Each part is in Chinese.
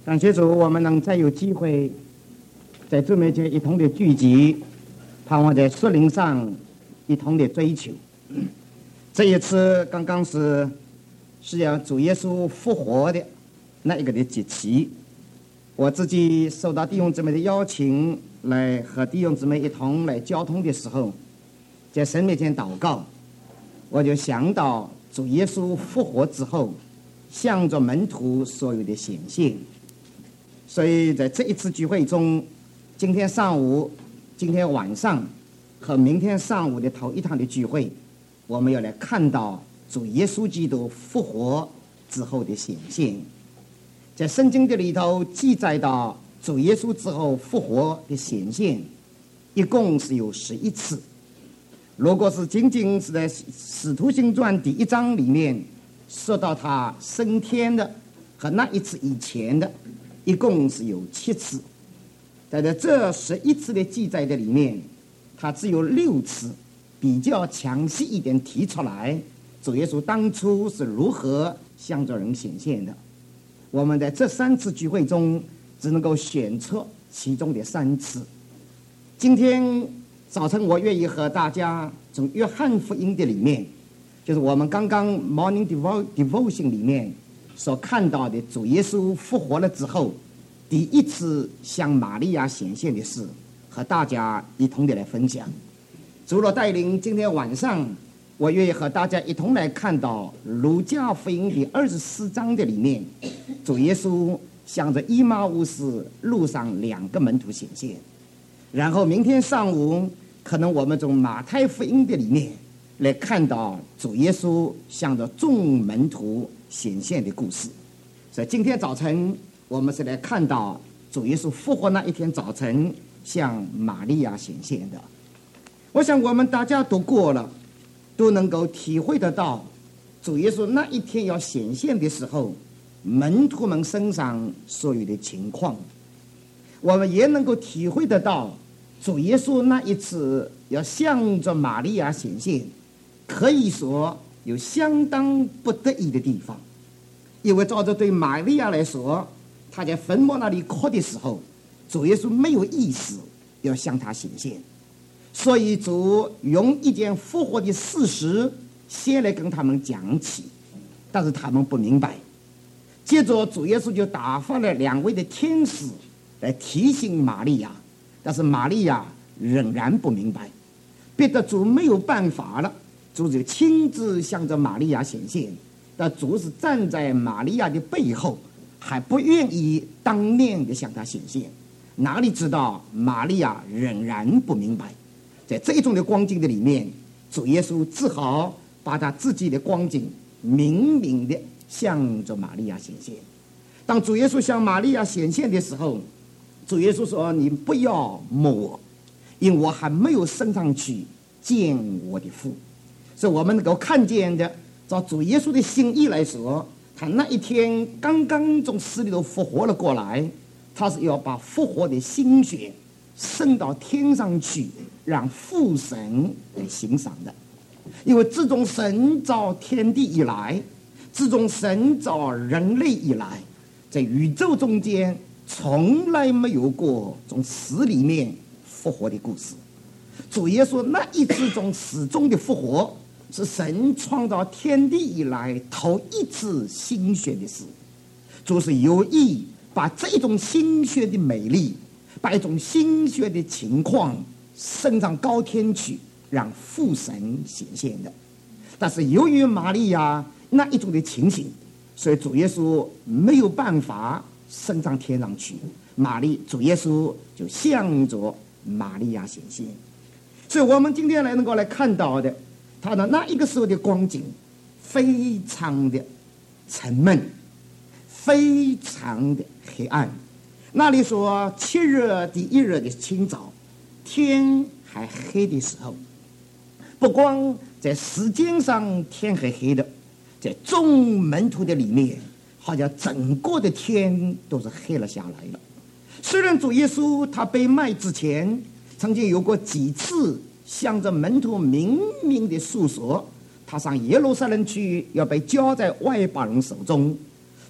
感谢主，我们能再有机会在主面前一同的聚集，盼望在属灵上一同的追求。这一次刚刚是要主耶稣复活的那一个的节期，我自己受到弟兄姊妹的邀请，来和弟兄姊妹一同来交通的时候，在神面前祷告，我就想到主耶稣复活之后向着门徒所有的显现。所以在这一次聚会中，今天上午、今天晚上和明天上午的头一堂的聚会，我们要来看到主耶稣基督复活之后的显现。在圣经的里头记载到主耶稣之后复活的显现，一共是有11次。如果是仅仅是在使徒行传第1章里面说到他升天的和那一次以前的，一共是有7次。在这11次的记载的里面，他只有6次比较详细一点提出来主耶稣当初是如何向着人显现的。我们在这3次聚会中只能够选出其中的3次。今天早晨我愿意和大家从约翰福音的里面，就是我们刚刚 Morning Devotion 里面所看到的主耶稣复活了之后第一次向玛利亚显现的事，和大家一同的来分享。主若带领，今天晚上我愿意和大家一同来看到路加福音第24章的里面，主耶稣向着以马忤斯路上2个门徒显现。然后明天上午可能我们从马太福音的里面来看到主耶稣向着众门徒显现的故事。所以今天早晨我们是来看到主耶稣复活那一天早晨向玛利亚显现的。我想我们大家都过了，都能够体会得到主耶稣那一天要显现的时候门徒们身上所有的情况，我们也能够体会得到主耶稣那一次要向着玛利亚显现，可以说有相当不得已的地方。因为照着对玛利亚来说，她在坟墓那里哭的时候，主耶稣没有意思要向她显现，所以主用一件复活的事实先来跟他们讲起，但是他们不明白。接着主耶稣就打发了2位的天使来提醒玛利亚，但是玛利亚仍然不明白，逼得主没有办法了，主就亲自向着玛利亚显现，但主是站在玛利亚的背后，还不愿意当面的向她显现。哪里知道玛利亚仍然不明白。在这种的光景的里面，主耶稣只好把他自己的光景明明的向着玛利亚显现。当主耶稣向玛利亚显现的时候，主耶稣说：你不要摸我，因为我还没有升上去见我的父。所以我们能够看见的，照主耶稣的心意来说，他那一天刚刚从死里头复活了过来，他是要把复活的心血升到天上去，让父神来欣赏的。因为自从神造天地以来，自从神造人类以来，在宇宙中间从来没有过从死里面复活的故事。主耶稣那一次从死中的复活，是神创造天地以来头一次心血的事。主是有意把这种心血的美丽，把一种心血的情况升上高天去，让父神显现的。但是由于玛利亚那一种的情形，所以主耶稣没有办法升上天上去，主耶稣就向着玛利亚显现。所以我们今天能够来看到的，他的那一个时候的光景非常的沉闷，非常的黑暗。那里说7日第1日的清早，天还黑的时候，不光在时间上天黑黑的，在众门徒的里面，好像整个的天都是黑了下来了。虽然主耶稣他被卖之前曾经有过几次向着门徒明明的诉说他上耶路撒冷去要被交在外邦人手中，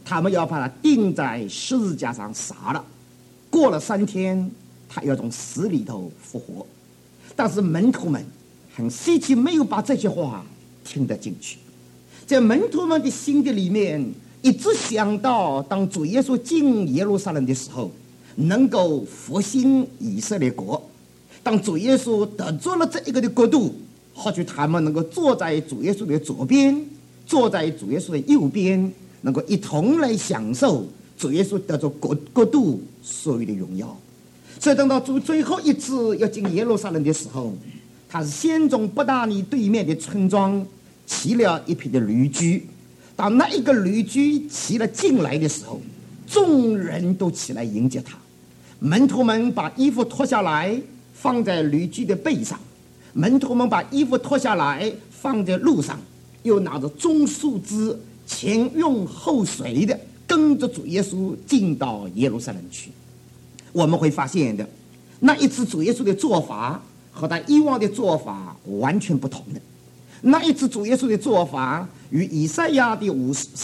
他们要把他钉在十字架上杀了。过了3天，他要从死里头复活。但是门徒们很稀奇，没有把这些话听得进去。在门徒们的心的里面，一直想到当主耶稣进耶路撒冷的时候，能够复兴以色列国。当主耶稣得着了这一个的国度，或许他们能够坐在主耶稣的左边，坐在主耶稣的右边，能够一同来享受主耶稣得着国度所有的荣耀。所以等到主最后一次要进耶路撒冷的时候，他是先从伯大尼对面的村庄骑了一匹的驴驹。当那一个驴驹骑了进来的时候，众人都起来迎接他。门徒们把衣服脱下来放在驴驹的背上，门徒们把衣服脱下来放在路上，又拿着棕树枝前用后随的跟着主耶稣进到耶路撒冷去。我们会发现的，那一次主耶稣的做法和他以往的做法完全不同的。那一次主耶稣的做法与以赛亚的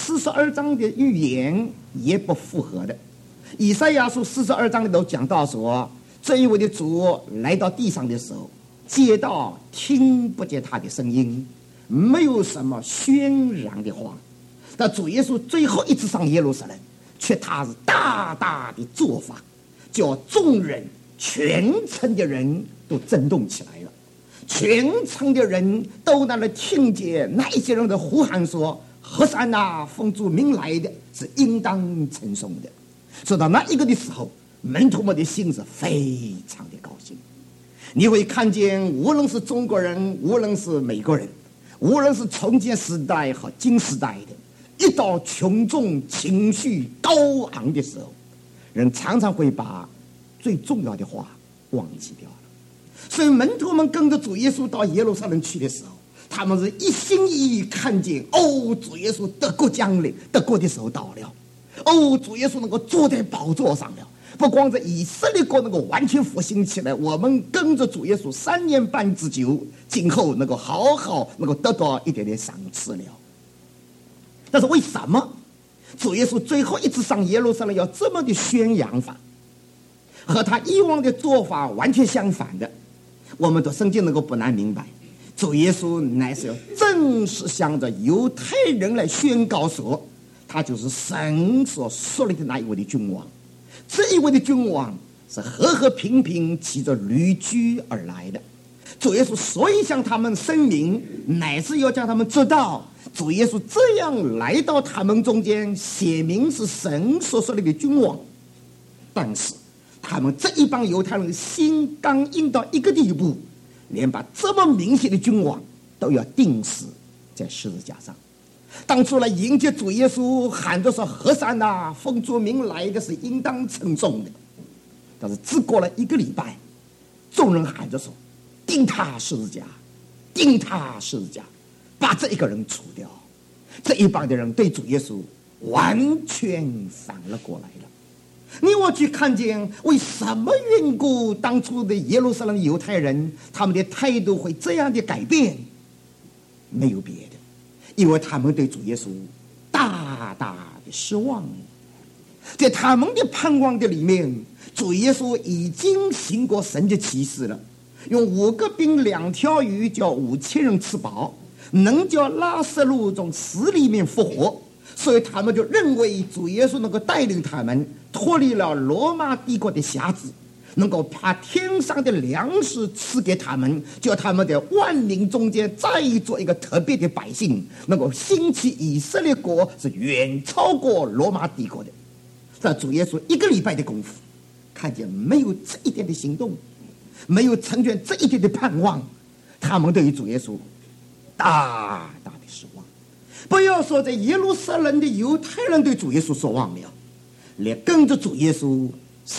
42章的预言也不符合的。以赛亚书42章里头讲到说，这一位的主来到地上的时候，街道听不见他的声音，没有什么喧嚷的话。但主耶稣最后一次上耶路撒冷，却他是大大的做法，叫众人全城的人都震动起来了。全城的人都在那听见那一些人的呼喊说，和散那，奉主名来的是应当称颂的。说到那一个的时候，门徒们的心是非常的高兴。你会看见无论是中国人，无论是美国人，无论是重建时代和新时代的，一到群众情绪高昂的时候，人常常会把最重要的话忘记掉了。所以门徒们跟着主耶稣到耶路撒冷去的时候，他们是一心一意看见，主耶稣得国降临，得国的时候到了。主耶稣能够坐在宝座上了。不光在以色列国能够完全复兴起来，我们跟着主耶稣3年半之久，今后能够好好能够得到一点点赏赐了。但是为什么主耶稣最后一次上耶路撒冷要这么的宣扬法，和他以往的做法完全相反的？我们读圣经能够不难明白，主耶稣乃是要正式向着犹太人来宣告说，他就是神所设立的那一位的君王。这一位的君王是和和平平骑着驴驹而来的。主耶稣所以向他们声明，乃是要叫他们知道，主耶稣这样来到他们中间，写明是神所设立的君王。但是他们这一帮犹太人心刚硬到一个地步，连把这么明显的君王都要钉死在十字架上。当初来迎接主耶稣，喊着说，和散那，奉主名来的是应当称颂的。但是只过了1个礼拜，众人喊着说，钉他十字架，钉他十字架，把这一个人除掉。这一帮的人对主耶稣完全反了过来了。你我去看见为什么缘故当初的耶路撒冷犹太人他们的态度会这样的改变？没有别的，因为他们对主耶稣大大的失望。在他们的盼望的里面，主耶稣已经行过神的奇事了，用5个饼2条鱼叫5000人吃饱，能叫拉撒路从死里面复活。所以他们就认为主耶稣能够带领他们脱离了罗马帝国的辖制，能够把天上的粮食赐给他们，叫他们在万民中间再做一个特别的百姓，能够兴起以色列国是远超过罗马帝国的。但主耶稣1个礼拜的功夫，看见没有这一点的行动，没有成全这一点的盼望，他们对于主耶稣大大的失望。不要说在耶路撒冷的犹太人对主耶稣失望了，连跟着主耶稣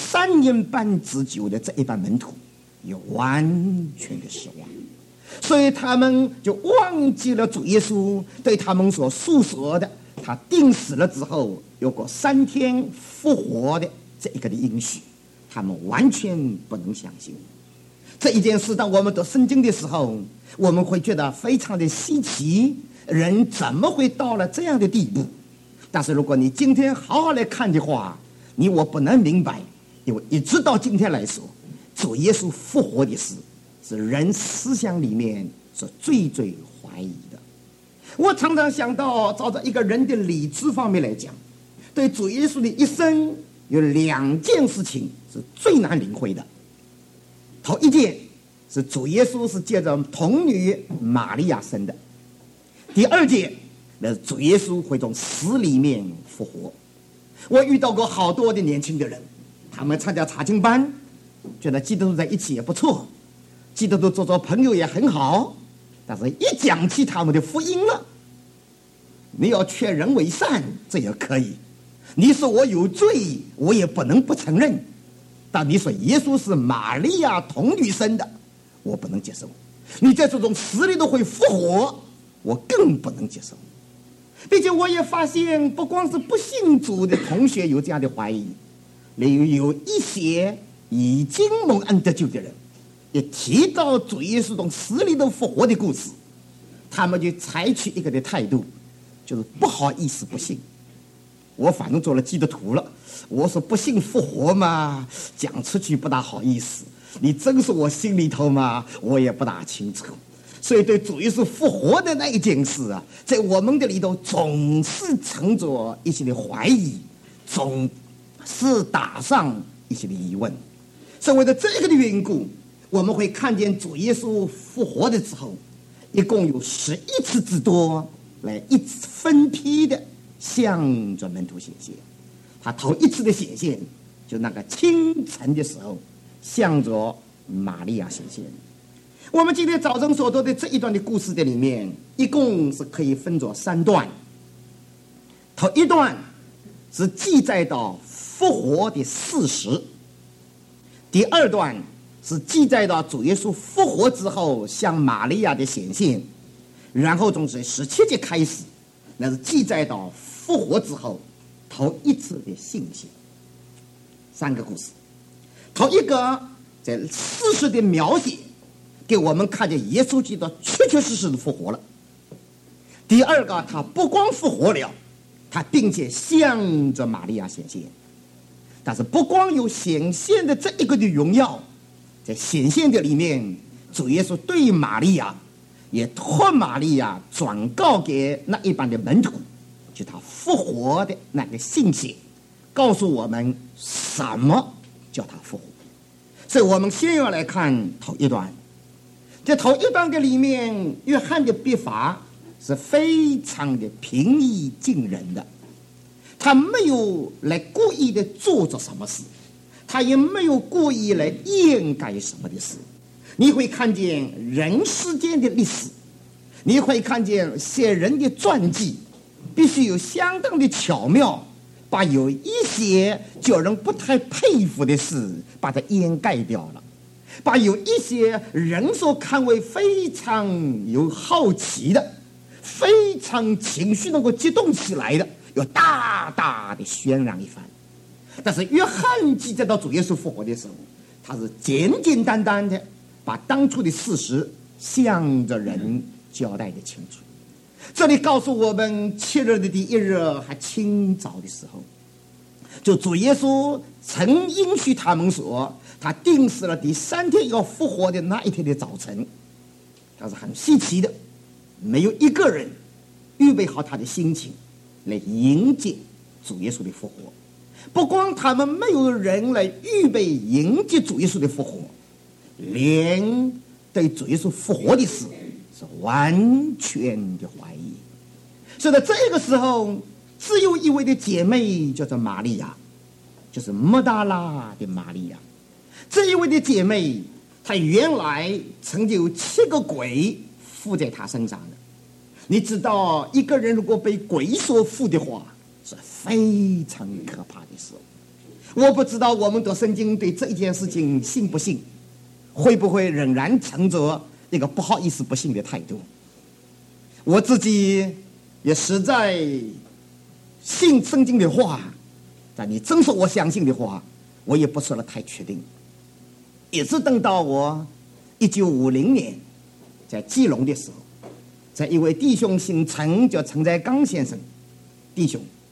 3年半之久的这一班门徒也完全的失望。所以他们就忘记了主耶稣对他们所诉说的，他钉死了之后有过3天复活的这一个的应许，他们完全不能相信。这一件事当我们读圣经的时候，我们会觉得非常的稀奇，人怎么会到了这样的地步？ 但是如果你今天好好来看的话，你我不能明白，因为一直到今天来说，主耶稣复活的事是人思想里面是最怀疑的。我常常想到，照着一个人的理智方面来讲，对主耶稣的一生有2件事情是最难领会的。头一件是主耶稣是借着童女玛利亚生的，第二件那是主耶稣会从死里面复活。我遇到过好多的年轻的人，他们参加查经班，觉得基督徒在一起也不错，基督徒做朋友也很好，但是一讲起他们的福音了，你要劝人为善，这也可以；你说我有罪，我也不能不承认。但你说耶稣是玛利亚童女生的，我不能接受。你在这种死里都会复活，我更不能接受。并且我也发现，不光是不信主的同学有这样的怀疑，有一些已经蒙恩得救的人，也提到主耶稣从死里都复活的故事，他们就采取一个的态度，就是不好意思不信。我反正做了基督徒了，我说不信复活嘛，讲出去不大好意思。你真是我心里头嘛，我也不大清楚。所以对主耶稣复活的那一件事啊，在我们的里头总是存着一些的怀疑，总是打上一些的疑问。所以为了这个的缘故，我们会看见主耶稣复活的时候，一共有11次之多来一次分批的向着门徒显现。他头一次的显现，就那个清晨的时候，向着玛利亚显现。我们今天早晨所读的这一段的故事的里面，一共是可以分作3段。头一段是记载到复活的事实，第二段是记载到主耶稣复活之后向玛利亚的显现，然后从17节开始，那是记载到复活之后头一次的信息。3个故事。头一个在事实的描写，给我们看见耶稣基督确实的复活了。第二个，他不光复活了，他并且向着玛利亚显现。但是不光有显现的这一个的荣耀，在显现的里面，主耶稣对玛利亚也托玛利亚转告给那一帮的门徒，就他复活的那个信息，告诉我们什么叫他复活。所以我们先要来看头一段。在头一段的里面，约翰的笔法是非常的平易近人的，他没有来故意的做着什么事，他也没有故意来掩盖什么的事。你会看见人世间的历史，你会看见写人的传记，必须有相当的巧妙，把有一些叫人不太佩服的事把它掩盖掉了，把有一些人所看为非常有好奇的，非常情绪能够激动起来的，要大大的渲染一番。但是约翰记载到主耶稣复活的时候，他是简简单单的把当初的事实向着人交代的清楚。这里告诉我们，7日的第1日还清早的时候，就主耶稣曾应许他们说，他定死了第3天要复活的那一天的早晨。但是很稀奇的，没有一个人预备好他的心情来迎接主耶稣的复活。不光他们没有人来预备迎接主耶稣的复活，连对主耶稣复活的事是完全的怀疑。所以在这个时候，只有一位的姐妹叫做玛利亚，就是抹大拉的玛利亚。这一位的姐妹，她原来曾经有7个鬼附在她身上的。你知道，一个人如果被鬼所附的话，是非常可怕的事。我不知道我们读圣经对这一件事情信不信，会不会仍然存着一个不好意思不信的态度。我自己也实在信圣经的话，但你真说我相信的话，我也不说了太确定。也是等到我1950年在基隆的时候，在一位弟兄姓陈，叫陈在刚先生弟兄，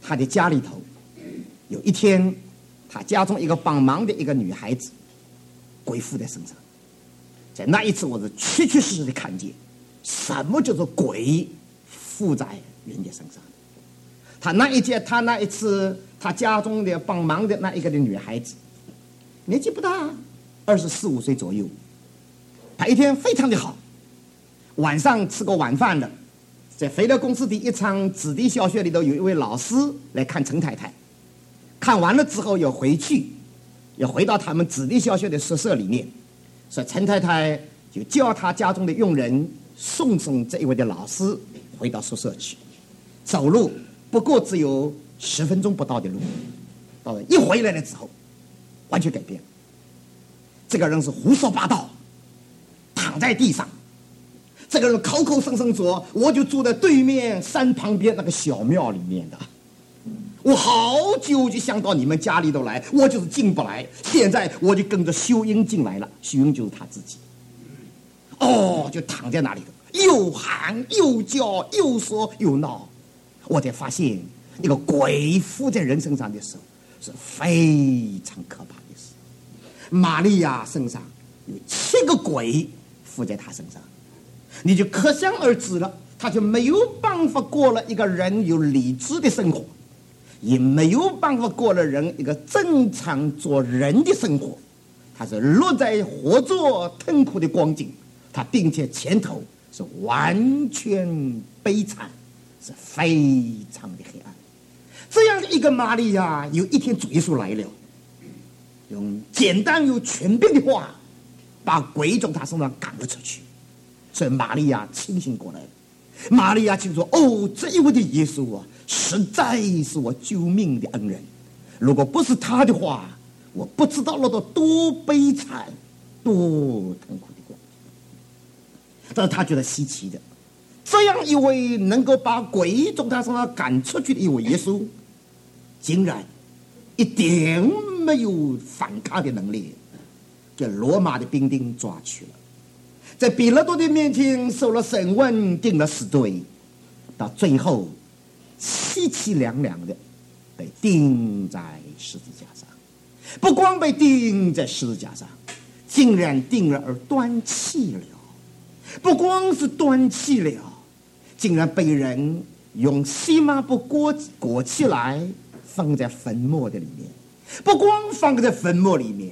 他的家里头，有一天，他家中一个帮忙的一个女孩子，鬼附在身上。在那一次，我是确确实实的看见，什么叫做鬼附在人家身上。他那一次，他家中的帮忙的那一个的女孩子，年纪不大，24、25岁左右。他一天非常的好，晚上吃过晚饭了，在肥乐公司的一场子弟小学里头，有一位老师来看陈太太，看完了之后要回去，要回到他们子弟小学的宿舍里面，所以陈太太就叫他家中的佣人送这一位的老师回到宿舍去，走路不过只有10分钟不到的路，到了一回来了之后，完全改变了。这个人是胡说八道，躺在地上。这个人口口声声说，我就住在对面山旁边那个小庙里面的，我好久就想到你们家里头来，我就是进不来，现在我就跟着秀英进来了。秀英就是他自己。就躺在那里头，又喊又叫，又说又闹。我才发现，一个鬼附在人身上的时候是非常可怕的事。玛利亚身上有7个鬼附在她身上，你就可想而知了，她就没有办法过了一个人有理智的生活，也没有办法过了人一个正常做人的生活。她是落在活着痛苦的光景，她并且前头是完全悲惨，是非常的黑暗。这样的一个玛利亚，有一天主耶稣来了，用简单又全变的话把鬼从他身上赶了出去，所以玛利亚清醒过来了。玛利亚就说，这一位的耶稣啊，实在是我救命的恩人，如果不是他的话，我不知道落到多悲惨多痛苦的光景。但是他觉得稀奇的，这样一位能够把鬼从他身上赶出去的一位耶稣，竟然一点没有反抗的能力，给罗马的兵丁抓去了，在彼拉多的面前受了审问，定了死罪，到最后凄凄凉凉的被钉在十字架上。不光被钉在十字架上，竟然钉了而断气了。不光是断气了，竟然被人用细麻布裹起来，放在坟墓的里面。不光放在坟墓里面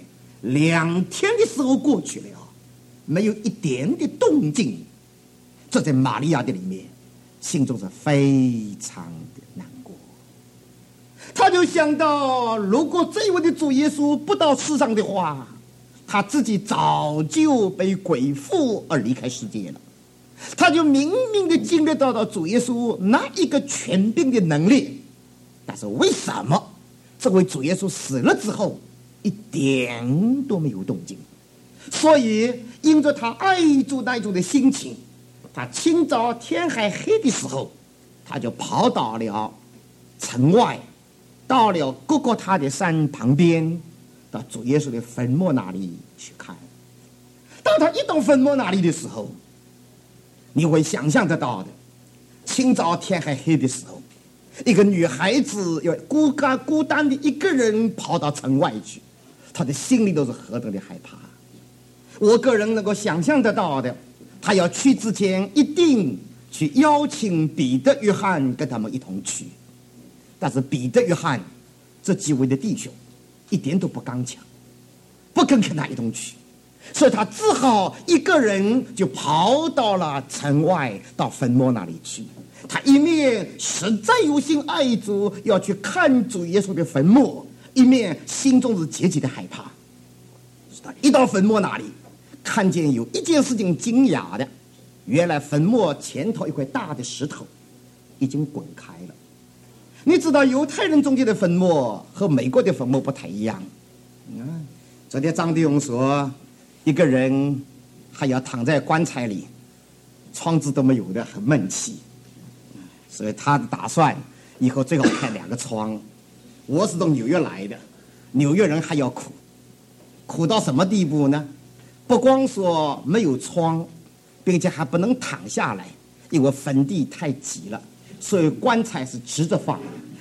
，2天的时候过去了，没有一点的动静。这在玛利亚的里面，心中是非常的难过。他就想到，如果这一位的主耶稣不到世上的话，他自己早就被鬼附而离开世界了。他就明明的经历到主耶稣那一个权柄的能力，但是为什么这位主耶稣死了之后一点都没有动静？所以因着他爱主那一种的心情，他清早天还黑的时候，他就跑到了城外，到了各个他的山旁边，到主耶稣的坟墓那里去看。当他一到坟墓那里的时候，你会想象得到的，清早天还黑的时候，一个女孩子要孤单的一个人跑到城外去，她的心里都是何等的害怕。我个人能够想象得到的，她要去之前一定去邀请彼得、约翰跟他们一同去，但是彼得、约翰这几位的弟兄一点都不刚强，不跟他一同去，所以他只好一个人就跑到了城外，到坟墓那里去。他一面实在有心爱主，要去看主耶稣的坟墓，一面心中是极其的害怕。他一到坟墓那里，看见有一件事情惊讶的，原来坟墓前头一块大的石头已经滚开了。你知道犹太人中间的坟墓和美国的坟墓不太一样。昨天张弟兄说，一个人还要躺在棺材里，窗子都没有的，很闷气，所以他的打算以后最好开2个窗。我是从纽约来的，纽约人还要苦到什么地步呢？不光说没有窗，并且还不能躺下来，因为坟地太挤了，所以棺材是直着放，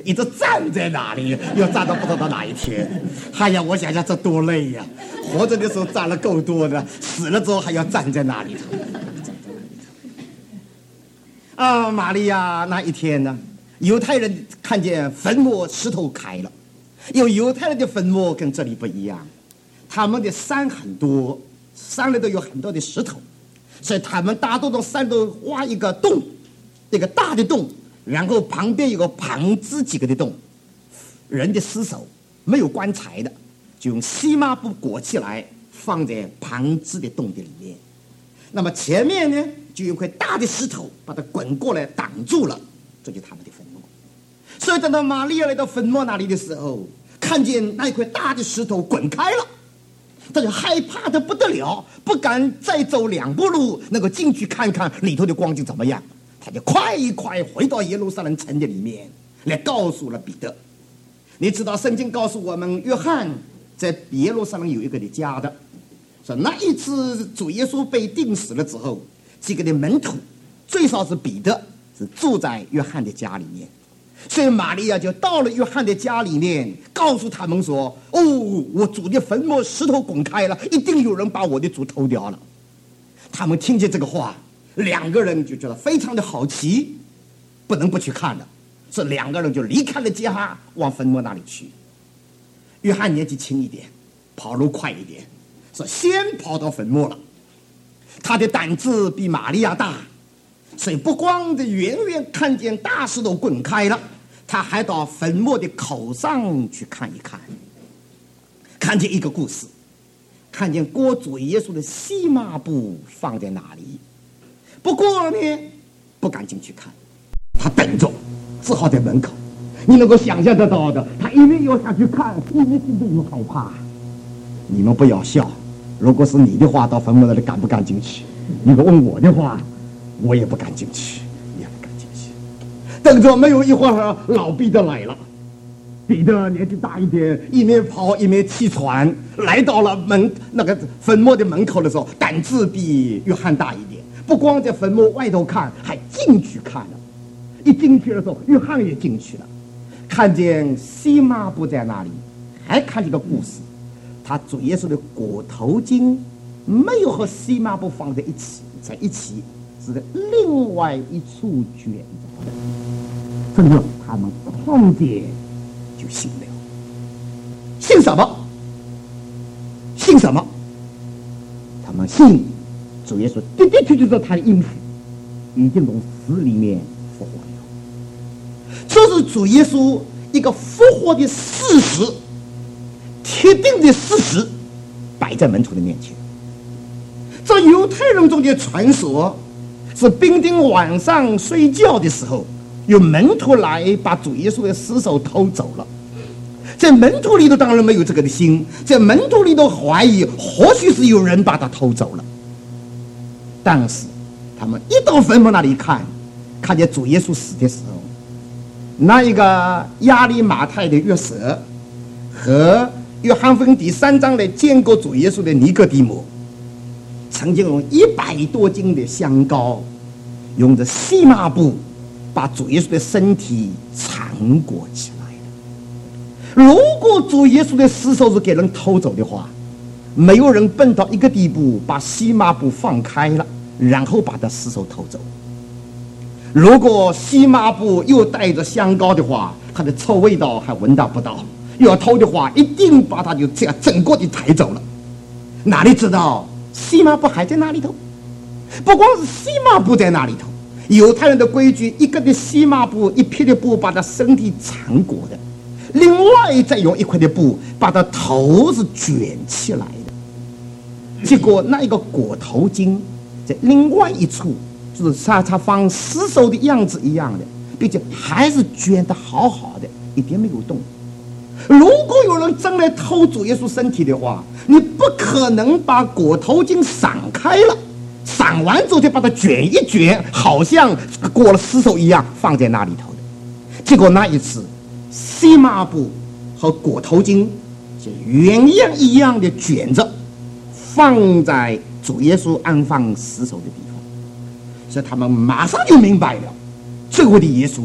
一直站在那里，又站到不知道哪一天。哎呀，我想想这多累呀！活着的时候站了够多的，死了之后还要站在那里头。啊，玛利亚那一天呢，犹太人看见坟墓石头开了，因为犹太人的坟墓跟这里不一样，他们的山很多，山里头有很多的石头，所以他们大多从山头挖一个洞，一个大的洞，然后旁边有个旁支几个的洞，人的尸首没有棺材的，就用细麻布裹起来，放在旁支的洞的里面。那么前面呢，就有一块大的石头把它滚过来挡住了，这就是他们的坟墓。所以等到玛利亚来到坟墓那里的时候，看见那一块大的石头滚开了，他就害怕得不得了，不敢再走2步路，能够进去看看里头的光景怎么样。他就快回到耶路撒冷城的里面来告诉了彼得。你知道圣经告诉我们，约翰在耶路撒冷有一个的家的，说那一次主耶稣被钉死了之后，几个的门徒，最少是彼得，是住在约翰的家里面。所以玛利亚就到了约翰的家里面，告诉他们说：哦，我主的坟墓石头滚开了，一定有人把我的主偷掉了。他们听见这个话，2个人就觉得非常的好奇，不能不去看了。这2个人就离开了家，往坟墓那里去。约翰年纪轻一点，跑路快一点，说先跑到坟墓了。他的胆子比玛利亚大，所以不光的远远看见大石头滚开了，他还到坟墓的口上去看一看，看见一个故事，看见过主耶稣的细麻布放在哪里。不过呢，不敢进去看，他等着，只好在门口。你能够想象得到的，他一面要下去看，一面心里又害怕。你们不要笑，如果是你的话，到坟墓那里敢不敢进去？如果问我的话，我也不敢进去，也不敢进去。等着没有一会儿，老彼得来了。彼得年纪大一点，一面跑一面气喘，来到了那个坟墓的门口的时候，胆子比约翰大一点。不光在坟墓外头看，还进去看了。一进去的时候，约翰也进去了，看见细麻布在那里，还看见个故事。他主耶稣的裹头巾没有和细麻布放在一起，是在另外一处卷着的。这个他们看见就信了。信什么？信什么？他们信主耶稣的的确确是他的应许，已经从死里面复活了。这是主耶稣一个复活的事实，铁定的事实，摆在门徒的面前。这犹太人中的传说是兵丁晚上睡觉的时候，有门徒来把主耶稣的尸首偷走了。在门徒里头当然没有这个的心，在门徒里头怀疑或许是有人把他偷走了。但是他们一到坟墓那里看见主耶稣死的时候，那一个亚利马太的约瑟和约翰福音第3章来见过主耶稣的尼哥底母，曾经用100多斤的香膏，用着细麻布把主耶稣的身体缠裹起来了。如果主耶稣的尸首是给人偷走的话，没有人笨到一个地步把细麻布放开了，然后把他尸首偷走。如果细麻布又带着香膏的话，它的臭味道还闻到不到。要偷的话，一定把他就这样整个的抬走了。哪里知道细麻布还在那里头？不光是细麻布在那里头，犹太人的规矩，一个的细麻布，一撇的布把他身体缠裹的，另外再用一块的布把他头是卷起来的。结果那一个裹头巾在另外一处，就是他放尸首的样子一样的，并且还是卷得好好的，一点没有动。如果有人真来偷主耶稣身体的话，你不可能把裹头巾散开了，散完之后就把它卷一卷，好像裹了尸首一样放在那里头的。结果那一次，细麻布和裹头巾是原样一样的卷着，放在主耶稣安放尸首的地方。所以他们马上就明白了，这回的耶稣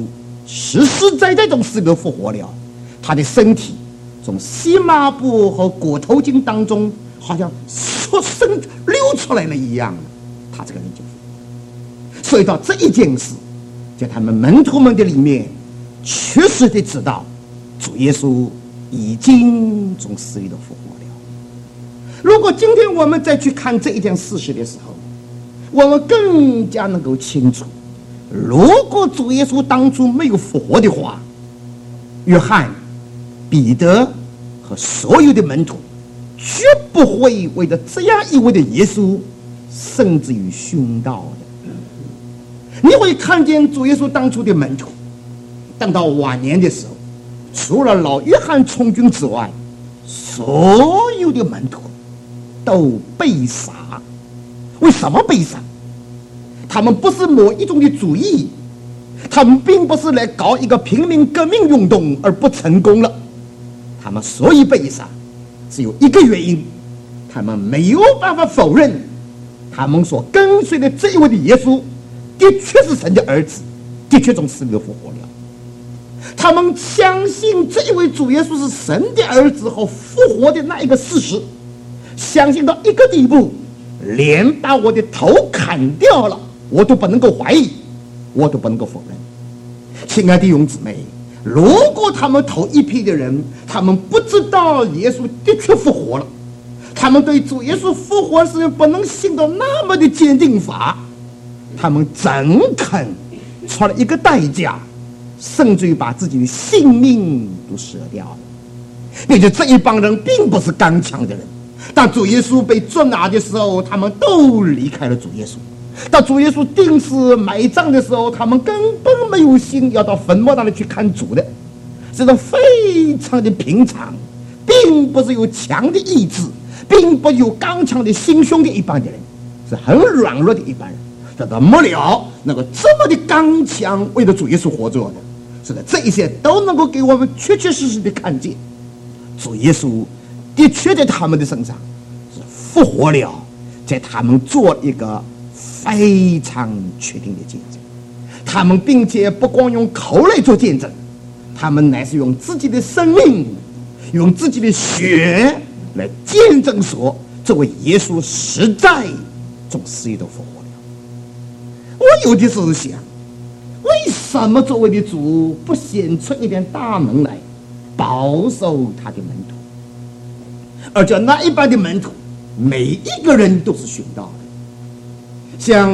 实实在在从死里复活了，他的身体从细麻布和裹头巾当中好像出生流出来了一样，他这个人就复活。所以到这一件事，在他们门徒们的里面确实的知道主耶稣已经从死里复活了。如果今天我们再去看这一件事实的时候，我们更加能够清楚，如果主耶稣当初没有复活的话，约翰、彼得和所有的门徒绝不会为了这样一位的耶稣甚至于殉道的。你会看见主耶稣当初的门徒，等到晚年的时候，除了老约翰从军之外，所有的门徒都被杀。为什么被杀？他们不是某一种的主义，他们并不是来搞一个平民革命运动而不成功了。他们所以被杀，只有一个原因，他们没有办法否认他们所跟随的这一位的耶稣的确是神的儿子，的确从死里复活了。他们相信这一位主耶稣是神的儿子和复活的那一个事实，相信到一个地步，连把我的头砍掉了我都不能够怀疑，我都不能够否认。亲爱的弟兄姊妹，如果他们头一批的人，他们不知道耶稣的确复活了，他们对主耶稣复活是不能信到那么的坚定法，他们怎肯出了一个代价，甚至于把自己的性命都舍掉了？并且这一帮人并不是刚强的人，当主耶稣被捉拿的时候，他们都离开了主耶稣。当主耶稣定死埋葬的时候，他们根本没有心要到坟墓那里去看主的。这种非常的平常，并不是有强的意志，并不有刚强的心胸的一般的人，是很软弱的一般人。这个末了能够这么的刚强，为了主耶稣活着的，是的，这一些都能够给我们确确实实的看见，主耶稣的确在他们的身上是复活了，在他们做一个非常确定的见证。他们并且不光用口来做见证，他们乃是用自己的生命，用自己的血来见证说，这位耶稣实在从死里复活了。我有的时候想，为什么作为的主不显出一点大能来保守他的门徒，而叫那一般的门徒每一个人都是殉道的？像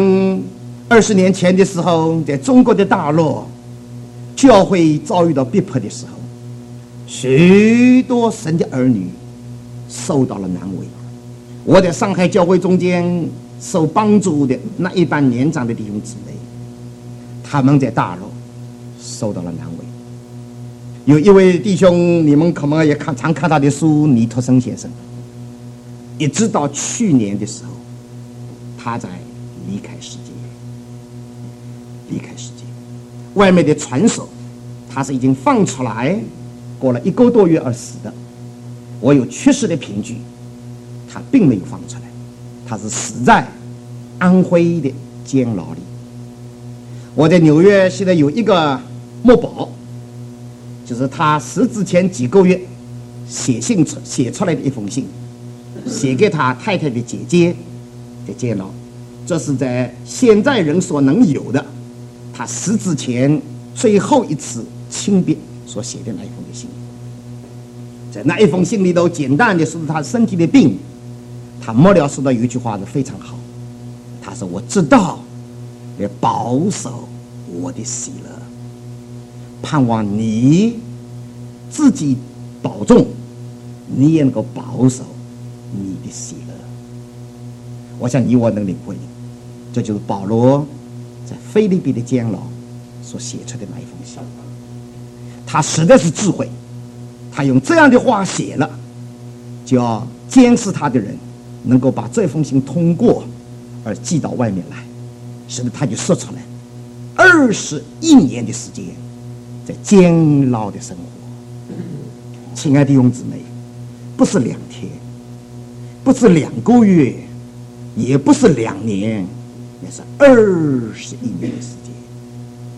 20年前的时候，在中国的大陆教会遭遇到逼迫的时候，许多神的儿女受到了难为。我在上海教会中间受帮助的那一般年长的弟兄姊妹，他们在大陆受到了难为。有一位弟兄，你们可能也常看他的书，尼托生先生，一直到去年的时候，他在离开世界。外面的传说，他是已经放出来，过了1个多月而死的。我有确实的凭据，他并没有放出来，他是死在安徽的监牢里。我在纽约现在有一个墨宝，就是他死之前几个月写出来的一封信，写给他太太的姐姐在监牢。这是在现在人所能有的，他死之前最后一次亲笔所写的那一封的信。在那一封信里头，简单的说他身体的病，他末了说的有一句话是非常好，他说：“我知道要保守我的喜乐，盼望你自己保重，你也能够保守你的喜乐。”我想你我能领会，这就是保罗在腓立比的监牢所写出的那一封信。他实在是智慧，他用这样的话写了，就要监视他的人能够把这封信通过而寄到外面来，使得他就说出来21年的时间在监牢的生活。亲爱的弟兄姊妹，不是2天，不是2个月，也不是2年，那是21年的时间。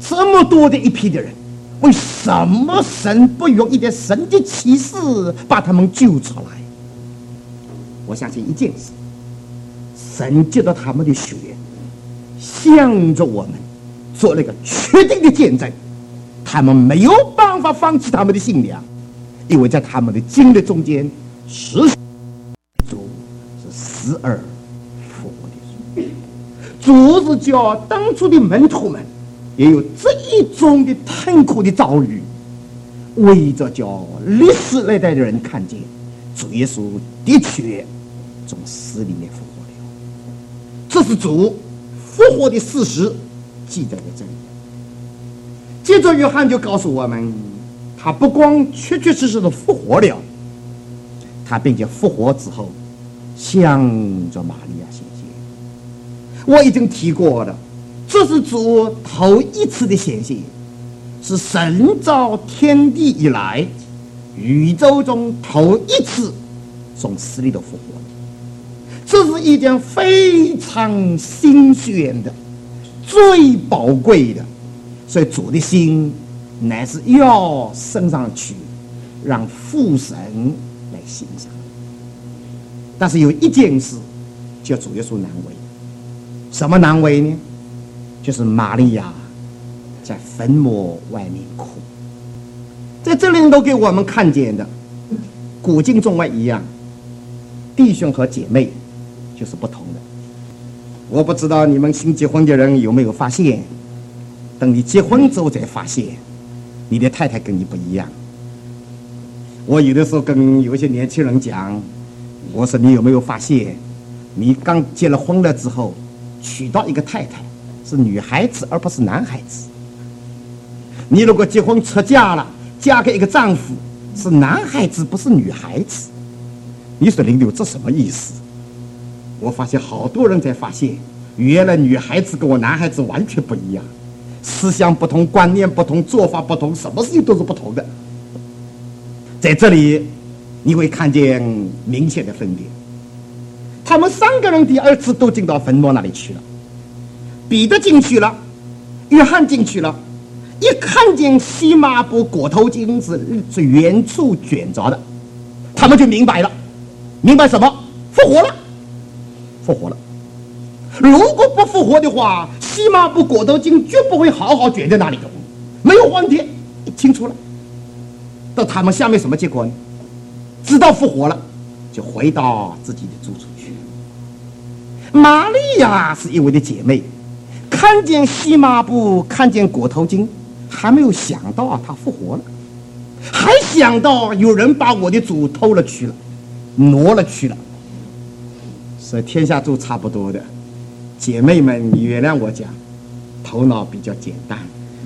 这么多的一批的人，为什么神不用一点神的启示把他们救出来？我相信一件事，神借着他们的血，向着我们做了一个确定的见证，他们没有办法放弃他们的信仰，因为在他们的经历中间，实主是死而复活的主，主是叫当初的门徒们也有这一种的痛苦的遭遇，为着叫历史那代的人看见主耶稣的确从死里面复活了，这是主复活的事实记载在这里。接着约翰就告诉我们，他不光确确实实的复活了，他并且复活之后向着玛利亚显现。我已经提过了，这是主头一次的显现，是神造天地以来宇宙中头一次从死里头复活。这是一件非常新鲜的、最宝贵的，所以主的心乃是要升上去，让父神来欣赏。但是有一件事叫主耶稣难为，什么难为呢？就是玛利亚在坟墓外面哭。在这里都给我们看见的，古今中外一样，弟兄和姐妹就是不同的。我不知道你们新结婚的人有没有发现，等你结婚之后才发现你的太太跟你不一样。我有的时候跟有一些年轻人讲，我说你有没有发现，你刚结了婚了之后娶到一个太太是女孩子而不是男孩子，你如果结婚出嫁了，嫁给一个丈夫是男孩子不是女孩子，你说领导这什么意思？我发现好多人才发现，原来女孩子跟我男孩子完全不一样，思想不同，观念不同，做法不同，什么事情都是不同的。在这里你会看见明显的分别。他们三个人第二次都进到坟墓那里去了，彼得进去了，约翰进去了，一看见细麻布裹头巾是原处卷着的，他们就明白了。明白什么？复活了，复活了。如果不复活的话，细麻布裹头巾绝不会好好卷在那里的，没有问题，清楚了。到他们下面什么结果呢？知道复活了，就回到自己的住处去。玛利亚是一位的姐妹，看见细麻布，看见裹头巾，还没有想到他复活了，还想到有人把我的主偷了去了，挪了去了。所以天下都差不多的，姐妹们，你原谅我讲，头脑比较简单，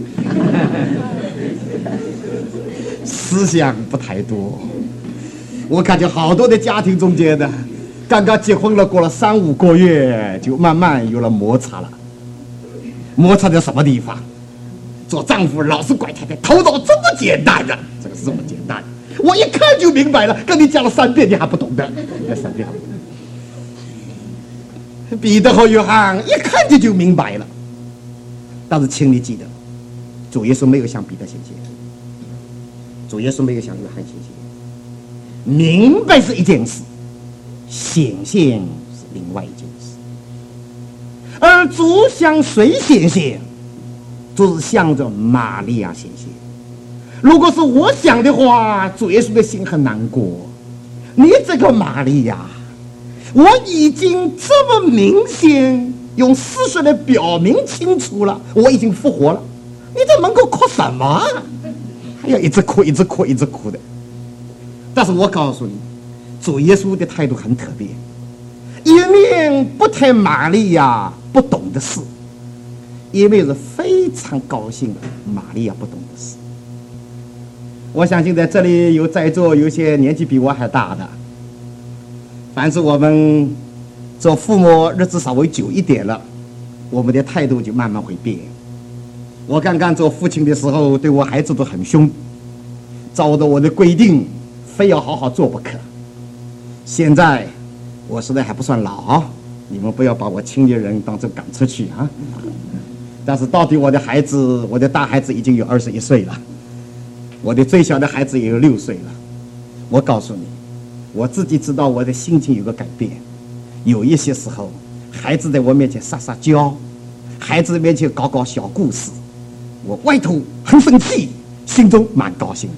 思想不太多。我感觉好多的家庭中间的，刚刚结婚了，过了3、5个月，就慢慢有了摩擦了。摩擦在什么地方？做丈夫老是怪太太，头脑这么简单的，这个是这么简单，我一看就明白了。跟你讲了3遍，你还不懂的，那3遍还不懂。彼得和约翰一看见就明白了。但是请你记得，主耶稣没有向彼得显现，主耶稣没有向约翰显现。明白是一件事，显现是另外一件事。而主向谁显现？就是向着玛利亚显现。如果是我想的话，主耶稣的心很难过。你这个玛利亚，我已经这么明显用事实来表明清楚了，我已经复活了，你在门口哭什么？还要一直哭一直哭一直哭的。但是我告诉你，主耶稣的态度很特别，一面不谈玛利亚不懂的事，一面是非常高兴玛利亚不懂的事。我相信在这里有在座有些年纪比我还大的，凡是我们做父母日子稍微久一点了，我们的态度就慢慢会变。我刚刚做父亲的时候，对我孩子都很凶，照着我的规定非要好好做不可。现在我实在还不算老，你们不要把我亲的人当成赶出去啊！ 但是到底我的孩子，我的大孩子已经有21岁了，我的最小的孩子也有6岁了。我告诉你，我自己知道我的心情有个改变。有一些时候，孩子在我面前撒撒娇，孩子面前搞搞小故事，我外头很生气，心中蛮高兴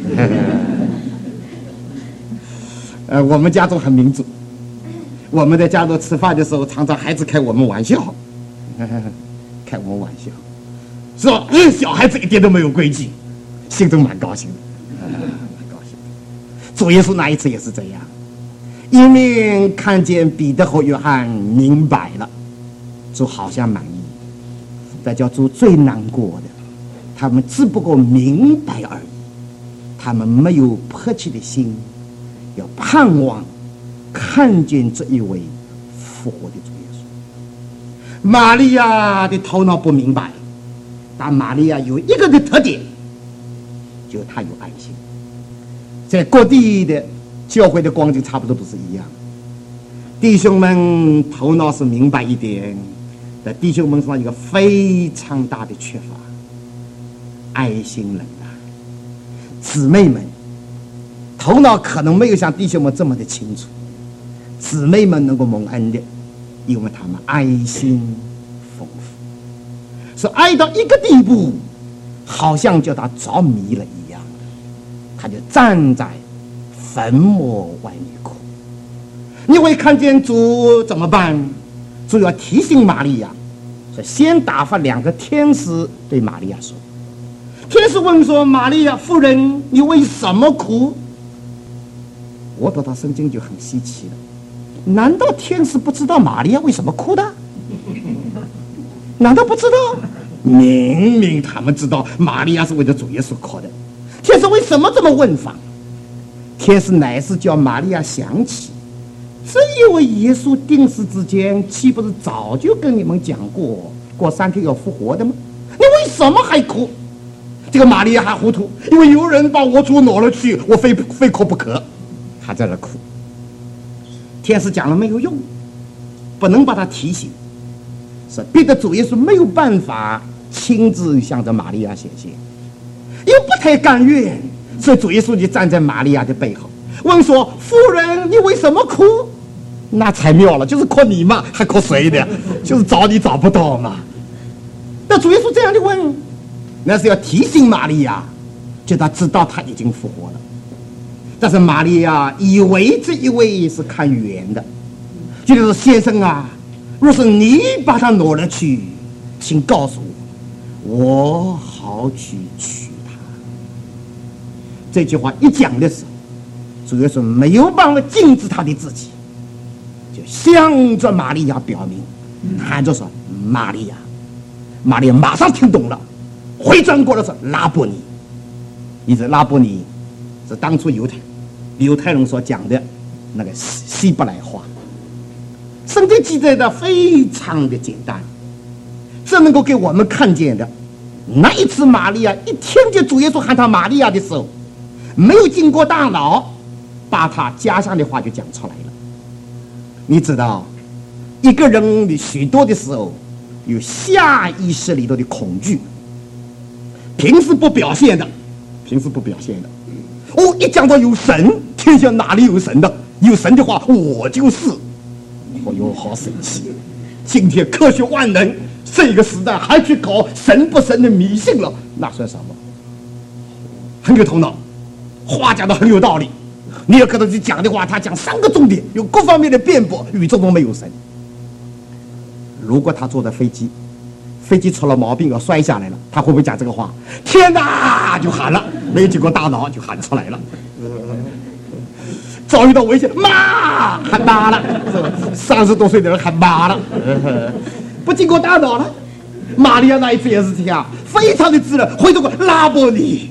的。我们家中很民主，我们在家中吃饭的时候，常常孩子开我们玩笑，开我们玩笑，说小孩子一点都没有规矩，心中蛮高兴的，蛮高兴的。主耶稣那一次也是这样，一面看见彼得和约翰明白了，主好像满意，这叫主最难过的，他们只不过明白而已，他们没有迫切的心，要盼望看见这一位复活的主耶稣。玛利亚的头脑不明白，但玛利亚有一个的特点，就是她有爱心。在各地的教会的光景差不多都是一样，弟兄们头脑是明白一点，在弟兄们上一个非常大的缺乏，爱心冷淡。姊妹们头脑可能没有像弟兄们这么的清楚，姊妹们能够蒙恩的，因为他们爱心丰富，说爱到一个地步，好像叫他着迷了一样，他就站在坟墓外面哭。你会看见主怎么办？主要提醒玛利亚，说先打发2个天使对玛利亚说。天使问说：“玛利亚夫人，你为什么哭？”我读到圣经就很稀奇了，难道天使不知道玛利亚为什么哭的？难道不知道？明明他们知道玛利亚是为了主耶稣哭的，天使为什么这么问法？天使乃是叫玛利亚想起，这一位耶稣定死之前，岂不是早就跟你们讲过，过3天要复活的吗？你为什么还哭？这个玛利亚还糊涂，因为有人把我主挪了去，我非哭不可。他在那哭，天使讲了没有用，不能把他提醒，是逼得主耶稣没有办法亲自向着玛利亚显现，又不太甘愿，所以主耶稣就站在玛利亚的背后，问说：“夫人，你为什么哭？”那才妙了，就是哭你嘛，还哭谁的？就是找你找不到嘛。那主耶稣这样的问，那是要提醒玛利亚，叫他知道他已经复活了。但是玛利亚以为这一位是看远的，就是先生啊，若是你把他挪了去，请告诉我，我好去娶他。这句话一讲的时候，主耶稣没有办法禁止他的自己，就向着玛利亚表明，喊着说：“玛利亚。”玛利亚马上听懂了，回转过来说：“拉伯尼。”意思拉伯尼是当初犹太人所讲的那个希伯来话。圣经记载的非常的简单，这能够给我们看见的。那一次玛利亚一听见主耶稣喊他玛利亚的时候，没有经过大脑，把他家乡的话就讲出来了。你知道，一个人的许多的时候有下意识里头的恐惧，平时不表现的。哦，一讲到有神，天下哪里有神的？有神的话，我就是。哦哟，好神奇！今天科学万能，这个时代还去搞神不神的迷信了，那算什么？很有头脑，话讲得很有道理。你要跟他去讲的话，他讲3个重点，有各方面的辩驳，宇宙中没有神。如果他坐的飞机出了毛病要摔下来了，他会不会讲这个话？天哪，就喊了，没有经过大脑就喊出来了。遭遇到危险，妈喊妈了，30多岁的人喊妈了，不经过大脑了。玛利亚那一次也是这样，非常的自然，回头过拉伯尼。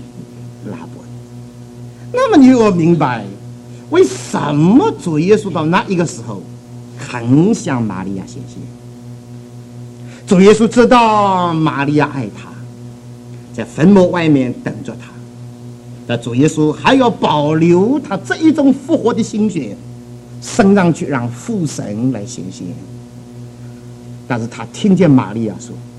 那么你有明白为什么主耶稣到那一个时候很向玛利亚显现？主耶稣知道玛利亚爱他，在坟墓外面等着他，但主耶稣还要保留他这一种复活的心血，升上去让父神来显现。但是他听见玛利亚说：“